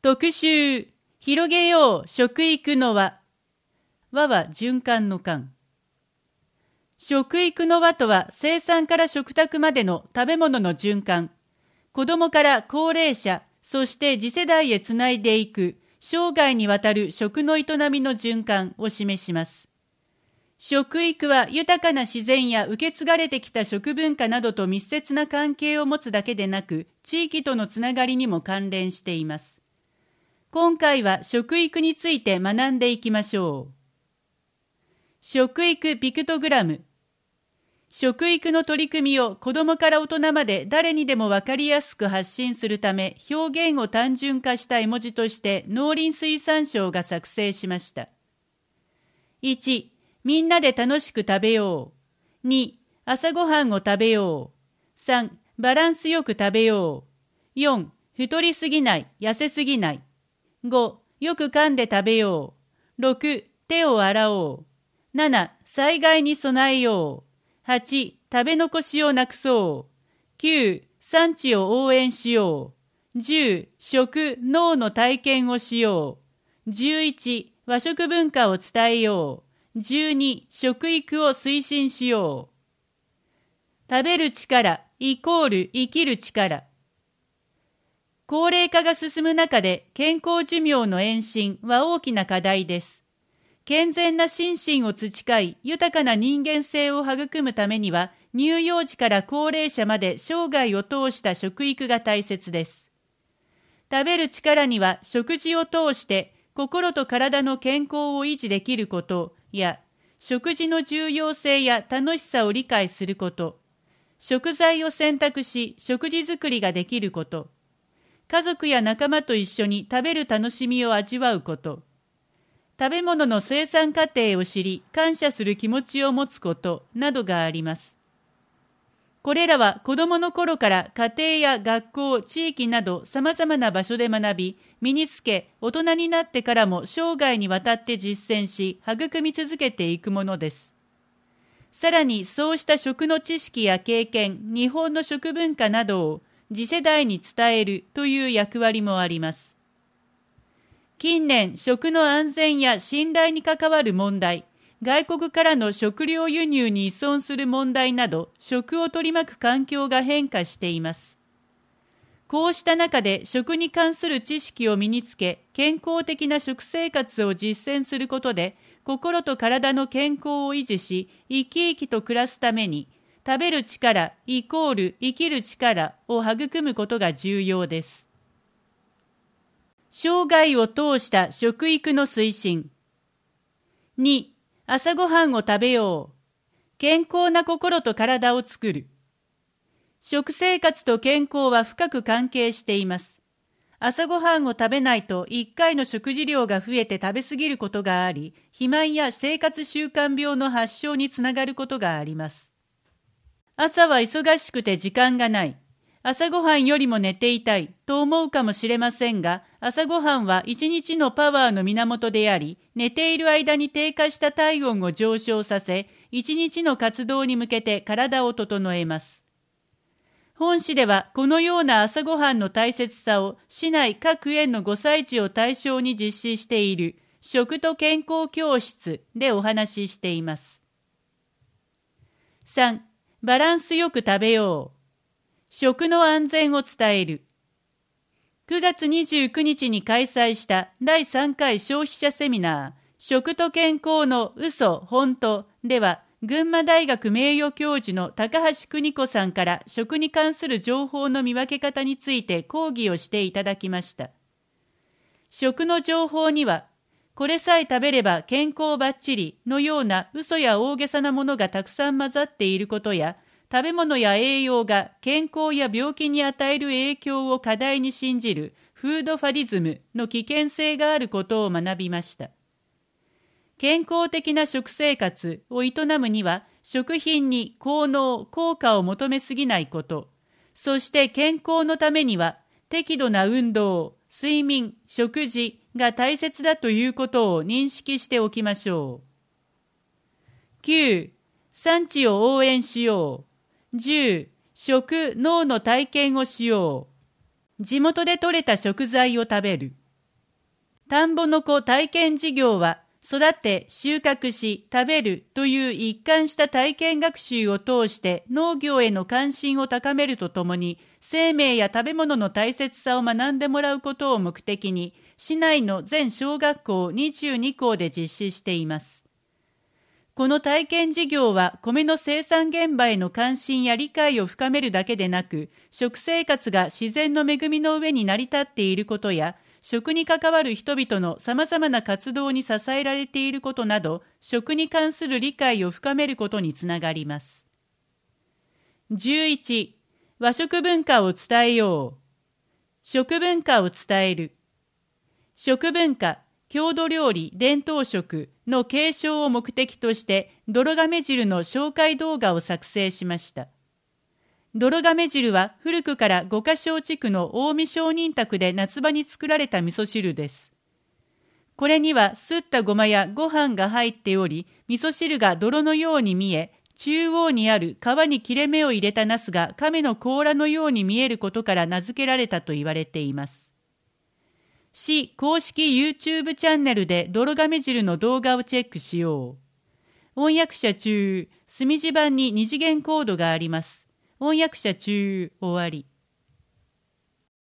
特集、広げよう食育の輪。輪は循環の環。食育の輪とは、生産から食卓までの食べ物の循環。子供から高齢者、そして次世代へつないでいく生涯にわたる食の営みの循環を示します。食育は豊かな自然や受け継がれてきた食文化などと密接な関係を持つだけでなく、地域とのつながりにも関連しています。今回は食育について学んでいきましょう。食育ピクトグラム。食育の取り組みを子どもから大人まで誰にでも分かりやすく発信するため、表現を単純化した絵文字として農林水産省が作成しました。1、みんなで楽しく食べよう。2、朝ごはんを食べよう。3、バランスよく食べよう。4、太りすぎない、痩せすぎない。5、よく噛んで食べよう。6、手を洗おう。7、災害に備えよう。8、食べ残しをなくそう。9、産地を応援しよう。10、食、農の体験をしよう。11、和食文化を伝えよう。12、食育を推進しよう。食べる力イコール生きる力。高齢化が進む中で健康寿命の延伸は大きな課題です。健全な心身を培い、豊かな人間性を育むためには、乳幼児から高齢者まで生涯を通した食育が大切です。食べる力には、食事を通して心と体の健康を維持できることや、食事の重要性や楽しさを理解すること、食材を選択し食事作りができること、家族や仲間と一緒に食べる楽しみを味わうこと、食べ物の生産過程を知り、感謝する気持ちを持つことなどがあります。これらは子どもの頃から家庭や学校、地域など様々な場所で学び、身につけ、大人になってからも生涯にわたって実践し、育み続けていくものです。さらにそうした食の知識や経験、日本の食文化などを次世代に伝えるという役割もあります。近年、食の安全や信頼に関わる問題、外国からの食料輸入に依存する問題など、食を取り巻く環境が変化しています。こうした中で食に関する知識を身につけ、健康的な食生活を実践することで、心と体の健康を維持し、生き生きと暮らすために、食べる力イコール生きる力を育むことが重要です。生涯を通した食育の推進。2、朝ごはんを食べよう。健康な心と体を作る。食生活と健康は深く関係しています。朝ごはんを食べないと1回の食事量が増えて食べ過ぎることがあり、肥満や生活習慣病の発症につながることがあります。朝は忙しくて時間がない。朝ごはんよりも寝ていたいと思うかもしれませんが、朝ごはんは一日のパワーの源であり、寝ている間に低下した体温を上昇させ、一日の活動に向けて体を整えます。本誌ではこのような朝ごはんの大切さを市内各園の5歳児を対象に実施している食と健康教室でお話ししています。3、バランスよく食べよう。食の安全を伝える。9月29日に開催した第3回消費者セミナー、食と健康の嘘、本当では、群馬大学名誉教授の高橋邦子さんから食に関する情報の見分け方について講義をしていただきました。食の情報には、これさえ食べれば健康ばっちりのような嘘や大げさなものがたくさん混ざっていることや、食べ物や栄養が健康や病気に与える影響を過大に信じるフードファディズムの危険性があることを学びました。健康的な食生活を営むには、食品に効能・効果を求めすぎないこと、そして健康のためには適度な運動、睡眠、食事が大切だということを認識しておきましょう。9、産地を応援しよう。10、食、農の体験をしよう。地元で採れた食材を食べる。 田んぼの子体験事業は、育て、収穫し、食べるという一貫した体験学習を通して農業への関心を高めるとともに、生命や食べ物の大切さを学んでもらうことを目的に、市内の全小学校22校で実施しています。この体験事業は米の生産現場への関心や理解を深めるだけでなく、食生活が自然の恵みの上に成り立っていることや、食に関わる人々のさまざまな活動に支えられていることなど、食に関する理解を深めることにつながります。11、和食文化を伝えよう。食文化を伝える。食文化、郷土料理、伝統食の継承を目的として、泥亀汁の紹介動画を作成しました。泥亀汁は古くから五箇小地区の近江商人宅で夏場に作られた味噌汁です。これにはすったごまやご飯が入っており、味噌汁が泥のように見え、中央にある皮に切れ目を入れたナスが亀の甲羅のように見えることから名付けられたと言われています。市公式 YouTube チャンネルで泥亀汁の動画をチェックしよう。翻訳者中、墨字版に2次元コードがあります。翻訳者中、終わり。